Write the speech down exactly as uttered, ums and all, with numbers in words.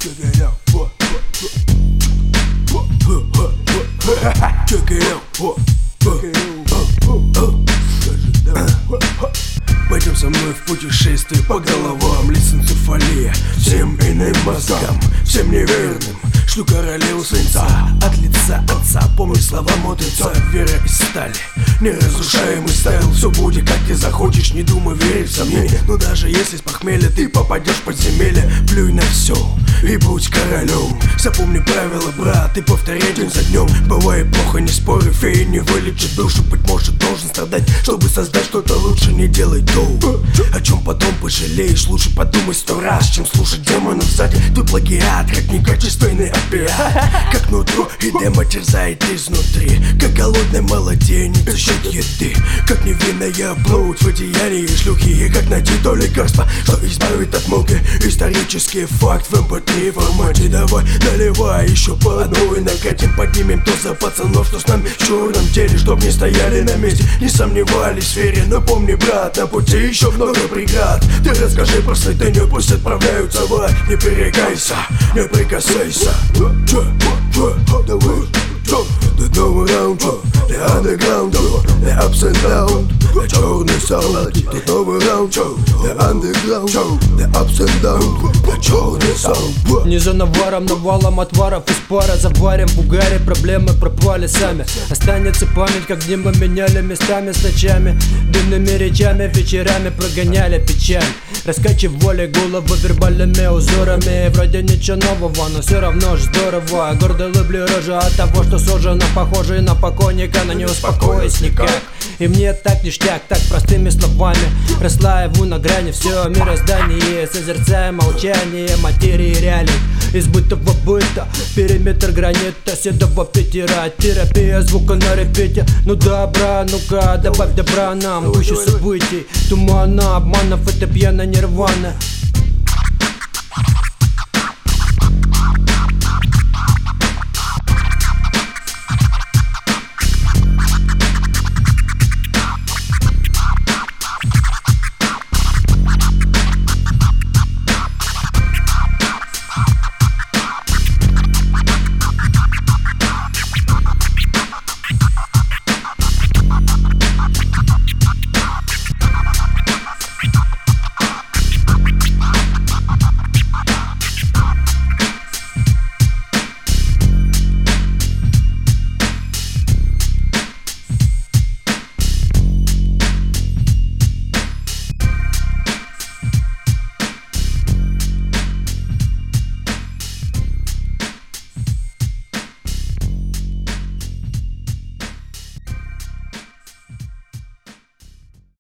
Check it out, what, what, what, check it out, what, пойдем со мной в путешествие по головам, лиценцефалия всем иным мозгам, всем неверным. Шлю королеву свинца от лица отца. Помни слова мудреца, вера из стали, неразрушаемый стайл. Все будет как ты захочешь, не думай верить в сомнения. Но даже если с похмелья ты попадешь в подземелье, плюй на все и будь королем. Запомни правила, брат, ты повторяй день за днем. Бывает плохо, не спорю, феи не вылечит душу. Быть может должен страдать, чтобы создать что-то лучше. Не делай то, о чем потом пожалеешь. Лучше подумай сто раз, чем слушать демонов сзади. Твой плагиат, как некачественный опиат, как нутро и демо терзает изнутри, как голодный младенец за счет еды, как невинная блудь в одеянии шлюхи, и как найти то лекарство, что избавит от муки. Исторический факт в эм пэ три формате. Давай наливай еще по одной, накатим, поднимем то за пацанов, что с нами в черном деле, чтоб не стояли на месте, не сомневались в вере. Но помни, брат, на пути еще много преград. Ты расскажи про святыню, пусть отправляются в ад. Не перекайся, не прикасайся. Чё, чё, давай, чё, the новый раунд, чё, the underground, чё, the ups and down, the черный саунд. The новый раунд, чё, the underground, чё, the ups and down, the черный саунд. Не за наваром, навалом отваров из пара заварим в угаре, проблемы пропали сами. Останется память, как дни мы меняли местами с ночами, дымными речами, вечерами прогоняли печаль, раскачивали головы вербальными узорами. Вроде ничего нового, но все равно ж здорово. Гордо люблю рожу от того, что сужено, похожий на покойника, но не успокоюсь никак. И мне так ништяк, так простыми словами расслаиваю на грани все мироздание, созерцая молчание материи реалий. Из бытого быта периметр гранита седого Питера. Терапия звука на репите. Ну добра, ну-ка, добавь добра нам. Гуще событий, тумана, обманов, это пьяная нирвана.